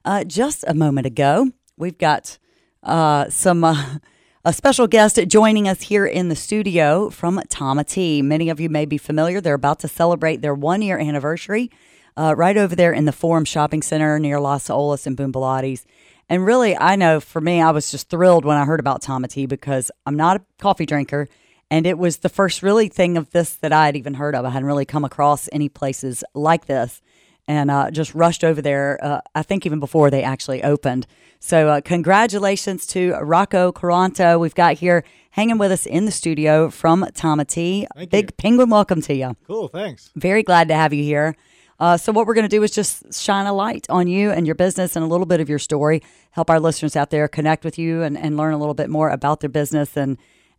just a moment ago. We've got some a special guest joining us here in the studio from Tama Tea. Many of you may be familiar. They're about to celebrate their 1-year anniversary right over there in the Forum Shopping Center near Las Olas and Boom Pilates. And really, I know for me, I was just thrilled when I heard about Tama Tea because I'm not a coffee drinker. And it was the first really thing of this that I had even heard of. I hadn't really come across any places like this. And just rushed over there, I think even before they actually opened. So congratulations to Rocco Caranto. We've got here hanging with us in the studio from Tama Tea. Big Penguin welcome to you. Cool, thanks. Very glad to have you here. So what we're going to do is just shine a light on you and your business and a little bit of your story, help our listeners out there connect with you and learn a little bit more about their business and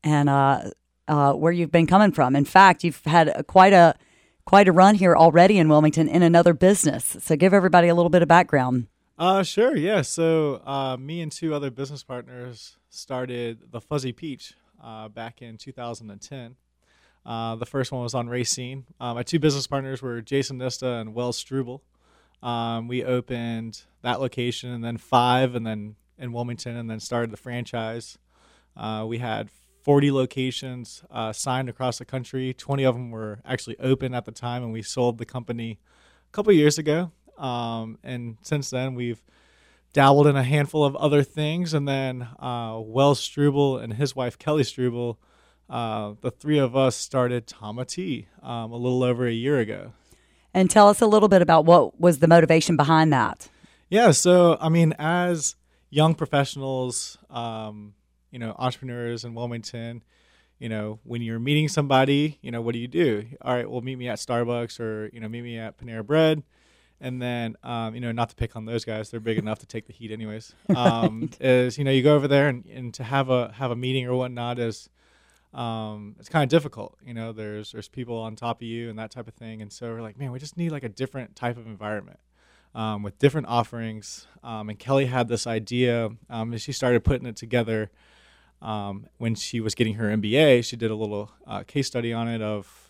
where you've been coming from. In fact, you've had quite a run here already in Wilmington in another business. So give everybody a little bit of background. Sure, yeah. So me and 2 other business partners started the Fuzzy Peach back in 2010. The first one was on Racine. My 2 business partners were Jason Nista and Wells Struble. We opened that location and then 5 and then in Wilmington and then started the franchise. We had 40 locations signed across the country. 20 of them were actually open at the time, and we sold the company a couple of years ago. And since then, we've dabbled in a handful of other things. And then Wells Struble and his wife, Kelly Struble, the 3 of us started Tama Tea a little over a year ago. And tell us a little bit about what was the motivation behind that. Yeah, so, I mean, as young professionals, entrepreneurs in Wilmington, when you're meeting somebody, what do? All right, well, meet me at Starbucks or, meet me at Panera Bread. And then, not to pick on those guys, they're big enough to take the heat anyways, is, you go over there and to have a meeting or whatnot is, it's kind of difficult. There's people on top of you and that type of thing. And so we're like, man, we just need like a different type of environment. With different offerings. And Kelly had this idea, and she started putting it together when she was getting her MBA. She did a little case study on it of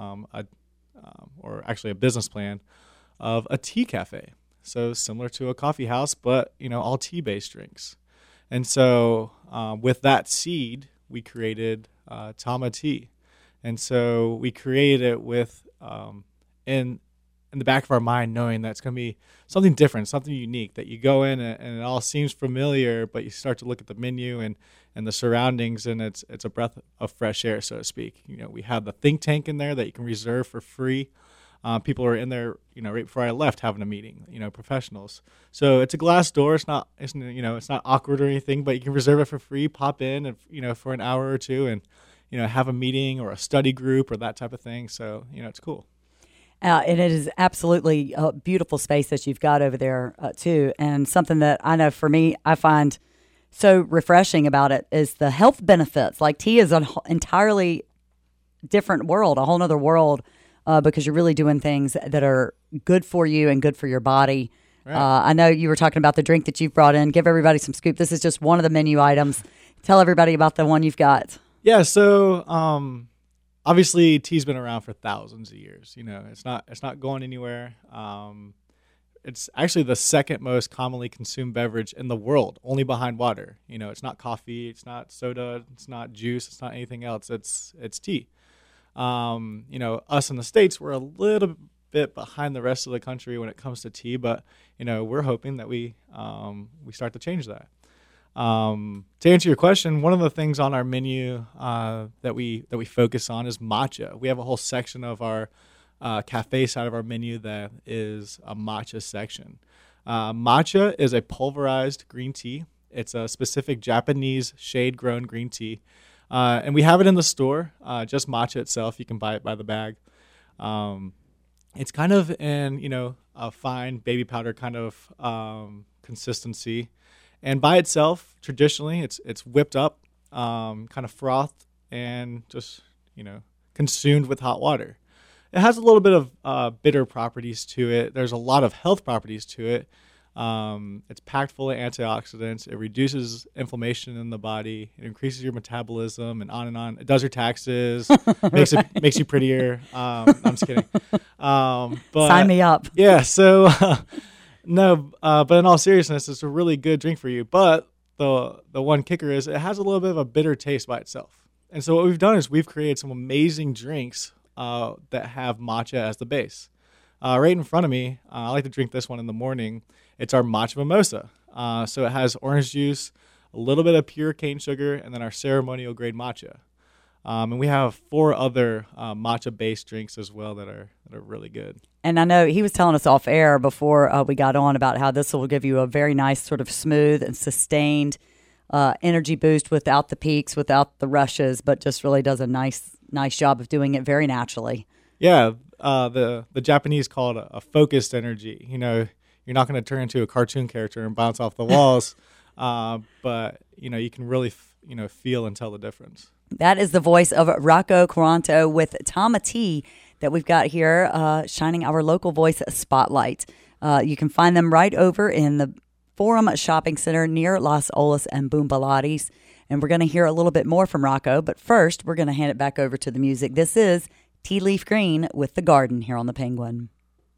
a business plan of a tea cafe. So similar to a coffee house, but, all tea-based drinks. And so with that seed, we created Tama Tea. And so we created it with in the back of our mind, knowing that it's going to be something different, something unique, that you go in and it all seems familiar, but you start to look at the menu and the surroundings, and it's a breath of fresh air, so to speak. We have the think tank in there that you can reserve for free. People are in there, right before I left, having a meeting, professionals. So it's a glass door. It's not awkward or anything, but you can reserve it for free, pop in, and, for an hour or 2 and, have a meeting or a study group or that type of thing. So, it's cool. And it is absolutely a beautiful space that you've got over there, too. And something that I know for me, I find so refreshing about it is the health benefits. Like tea is an entirely different world, a whole other world, because you're really doing things that are good for you and good for your body. Right. I know you were talking about the drink that you've brought in. Give everybody some scoop. This is just one of the menu items. Tell everybody about the one you've got. Yeah, so obviously, tea's been around for thousands of years. It's not going anywhere. It's actually the second most commonly consumed beverage in the world, only behind water. It's not coffee, it's not soda, it's not juice, it's not anything else. It's tea. Us in the States, we're a little bit behind the rest of the country when it comes to tea, but we're hoping that we start to change that. To answer your question, one of the things on our menu that we focus on is matcha. We have a whole section of our cafe side of our menu that is a matcha section. Matcha is a pulverized green tea. It's a specific Japanese shade-grown green tea. And we have it in the store, just matcha itself. You can buy it by the bag. It's kind of in, a fine baby powder kind of consistency. And by itself, traditionally, it's whipped up, kind of frothed, and just, consumed with hot water. It has a little bit of bitter properties to it. There's a lot of health properties to it. It's packed full of antioxidants. It reduces inflammation in the body. It increases your metabolism, and on and on. It does your taxes. makes you prettier. I'm just kidding. But sign me up. Yeah. So No, but in all seriousness, it's a really good drink for you. But the one kicker is it has a little bit of a bitter taste by itself. And so what we've done is we've created some amazing drinks that have matcha as the base. Right in front of me, I like to drink this one in the morning. It's our matcha mimosa. So it has orange juice, a little bit of pure cane sugar, and then our ceremonial grade matcha. And we have 4 other matcha-based drinks as well that are really good. And I know he was telling us off air before we got on about how this will give you a very nice sort of smooth and sustained energy boost without the peaks, without the rushes, but just really does a nice job of doing it very naturally. Yeah, the Japanese call it a focused energy. You know, you're not going to turn into a cartoon character and bounce off the walls, but you can really feel and tell the difference. That is the voice of Rocco Quaranto with Tama Tea that we've got here, shining our local voice spotlight. You can find them right over in the Forum Shopping Center near Las Olas and Boom Pilates. And we're going to hear a little bit more from Rocco, but first we're going to hand it back over to the music. This is Tea Leaf Green with The Garden here on the Penguin.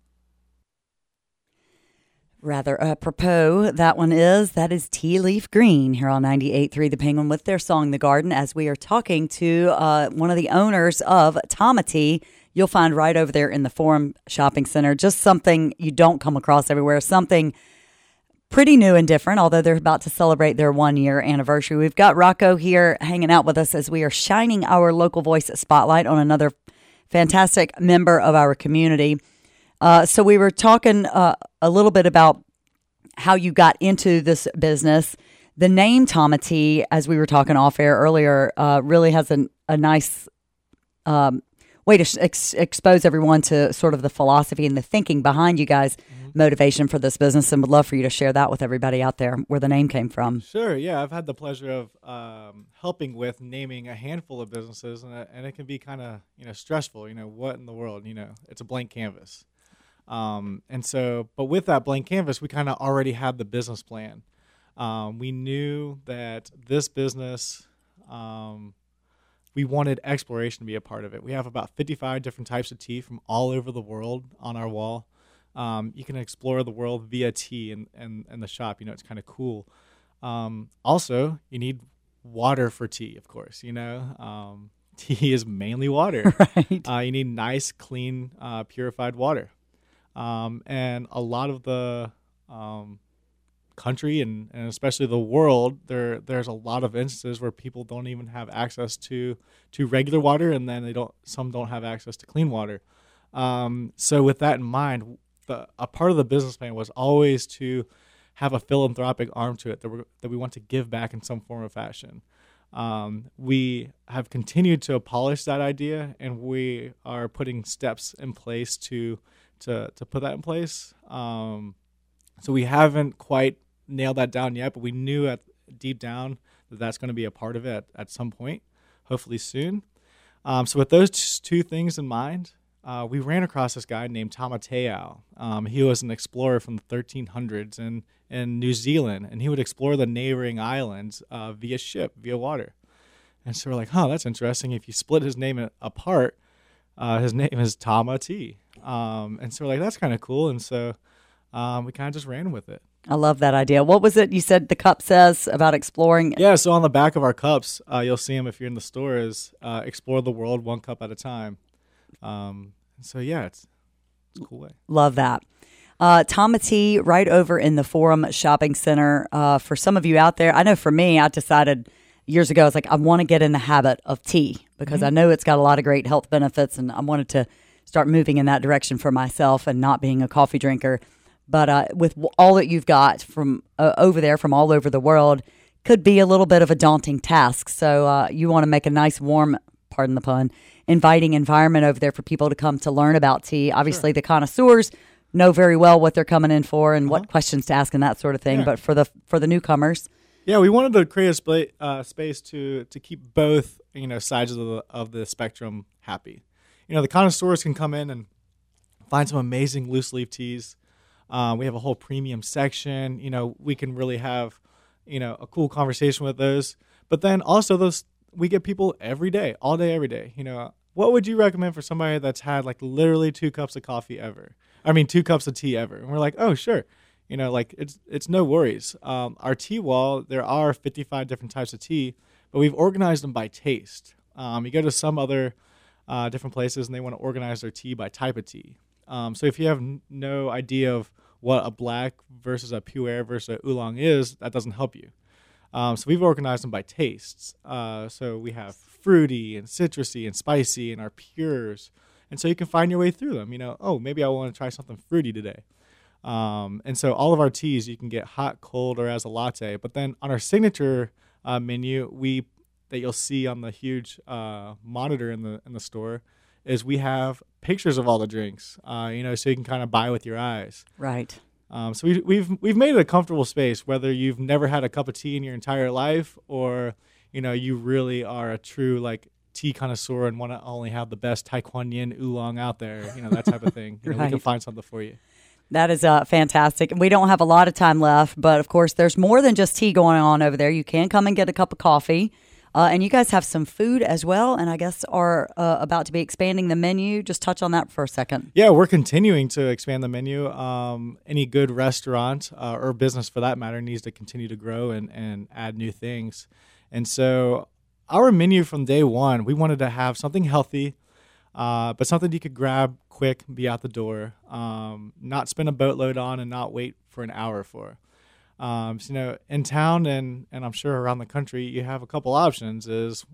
Rather apropos, that is Tea Leaf Green here on 98.3 The Penguin with their song The Garden, as we are talking to one of the owners of Tama Tea. You'll find right over there in the Forum Shopping Center, just something you don't come across everywhere, something pretty new and different, although they're about to celebrate their 1-year anniversary. We've got Rocco here hanging out with us as we are shining our local voice spotlight on another fantastic member of our community. So we were talking a little bit about how you got into this business. The name Tama Tea, as we were talking off air earlier, really has a nice way to expose everyone to sort of the philosophy and the thinking behind you guys' motivation for this business, and would love for you to share that with everybody out there, where the name came from. Sure, yeah. I've had the pleasure of helping with naming a handful of businesses, and it can be kind of stressful. What in the world? It's a blank canvas. But with that blank canvas, we kind of already had the business plan. We knew that this business, we wanted exploration to be a part of it. We have about 55 different types of tea from all over the world on our wall. You can explore the world via tea and the shop. It's kind of cool. Also, you need water for tea, of course. Tea is mainly water. Right. You need nice, clean, purified water. And a lot of the country and especially the world, there's a lot of instances where people don't even have access to regular water, and then some don't have access to clean water. So with that in mind, a part of the business plan was always to have a philanthropic arm to it that we want to give back in some form or fashion. We have continued to polish that idea, and we are putting steps in place to put that in place. So we haven't quite nailed that down yet, but we knew deep down that that's going to be a part of it at some point, hopefully soon. So with those 2 things in mind, we ran across this guy named Tama Te'ao. He was an explorer from the 1300s in New Zealand, and he would explore the neighboring islands via water. And so we're like, that's interesting. If you split his name apart, his name is Tama Tea. And so we're like, that's kind of cool. And so we kind of just ran with it. I love that idea. What was it you said the cup says about exploring? Yeah, so on the back of our cups, you'll see them if you're in the store, is explore the world 1 cup at a time. So yeah, it's a cool way. Love that. Tama Tea right over in the Forum Shopping Center. For some of you out there, I know for me, I decided years ago, I was like, I want to get in the habit of tea because I know it's got a lot of great health benefits, and I wanted to start moving in that direction for myself and not being a coffee drinker. But with all that you've got from over there, from all over the world, could be a little bit of a daunting task. So you want to make a nice, warm, pardon the pun, inviting environment over there for people to come to learn about tea. Obviously, the connoisseurs know very well what they're coming in for and what questions to ask and that sort of thing. Yeah. But for the newcomers, yeah, we wanted to create a space to keep both sides of the spectrum happy. The connoisseurs can come in and find some amazing loose leaf teas. We have a whole premium section. We can really have a cool conversation with those. But then also we get people every day, all day, every day. What would you recommend for somebody that's had like literally 2 cups of coffee ever? I mean, 2 cups of tea ever. And we're like, oh, sure. like it's no worries. Our tea wall, there are 55 different types of tea, but we've organized them by taste. You go to some other different places and they want to organize their tea by type of tea. So if you have no idea of what a black versus a pu'er versus a oolong is, that doesn't help you. So we've organized them by tastes. So we have fruity and citrusy and spicy and our pures. And so you can find your way through them. Maybe I want to try something fruity today. And so all of our teas you can get hot, cold, or as a latte. But then on our signature menu, that you'll see on the huge monitor in the store, is we have pictures of all the drinks. So you can kind of buy with your eyes. Right. So we've made it a comfortable space, whether you've never had a cup of tea in your entire life, or you really are a true tea connoisseur and want to only have the best Taekwon Yin oolong out there, that type of thing. Right. We can find something for you. That is fantastic. We don't have a lot of time left, but of course, there's more than just tea going on over there. You can come and get a cup of coffee. And you guys have some food as well, and I guess are about to be expanding the menu. Just touch on that for a second. Yeah, we're continuing to expand the menu. Any good restaurant or business, for that matter, needs to continue to grow and add new things. And so our menu from day one, we wanted to have something healthy, but something you could grab quick and be out the door, not spend a boatload on and not wait for an hour for. So, in town and I'm sure around the country, you have a couple options.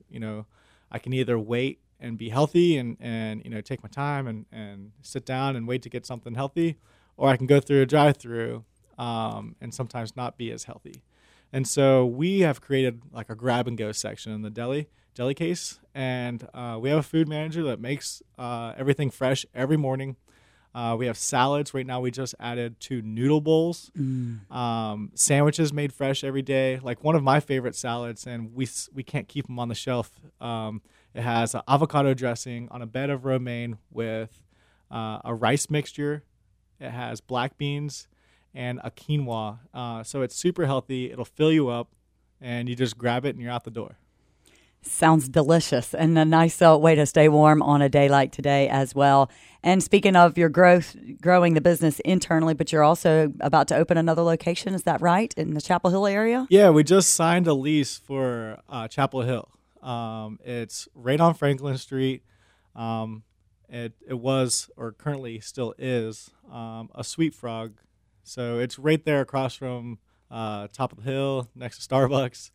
I can either wait and be healthy and take my time and sit down and wait to get something healthy, or I can go through a drive-through and sometimes not be as healthy. And so we have created a grab-and-go section in the deli case, and we have a food manager that makes everything fresh every morning. We have salads. Right now we just added 2 noodle bowls. Sandwiches made fresh every day. One of my favorite salads, and we can't keep them on the shelf. It has avocado dressing on a bed of romaine with a rice mixture. It has black beans and a quinoa. So it's super healthy. It'll fill you up, and you just grab it and you're out the door. Sounds delicious and a nice way to stay warm on a day like today as well. And speaking of your growing the business internally, but you're also about to open another location. Is that right? In the Chapel Hill area? Yeah, we just signed a lease for Chapel Hill. It's right on Franklin Street. It was, or currently still is, a Sweet Frog. So it's right there across from top of the hill next to Starbucks.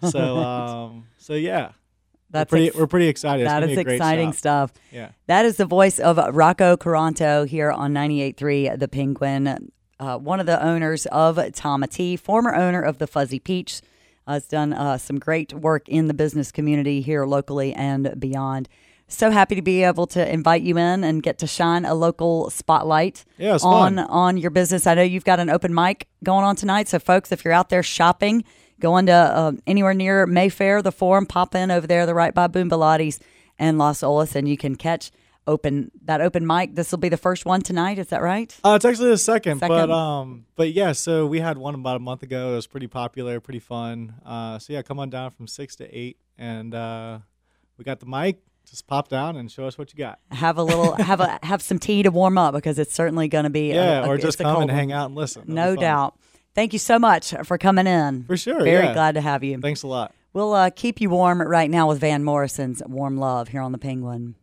So yeah. We're pretty excited. That is exciting stuff. Yeah. That is the voice of Rocco Caranto here on 98.3 The Penguin, one of the owners of Tama Tea, former owner of the Fuzzy Peach, has done some great work in the business community here locally and beyond. So happy to be able to invite you in and get to shine a local spotlight on your business. I know you've got an open mic going on tonight, so folks, if you're out there shopping, going to anywhere near Mayfair, the Forum, pop in over there. They're right by Boom Pilates and Los Olas, and you can catch that open mic. This will be the first one tonight. Is that right? It's actually the second. But yeah. So we had one about a month ago. It was pretty popular, pretty fun. So yeah, come on down from 6 to 8, and we got the mic. Just pop down and show us what you got. Have some tea to warm up, because it's certainly going to be or just come and hang out and listen. No doubt. Thank you so much for coming in. For sure. Very glad to have you. Thanks a lot. We'll keep you warm right now with Van Morrison's Warm Love here on The Penguin.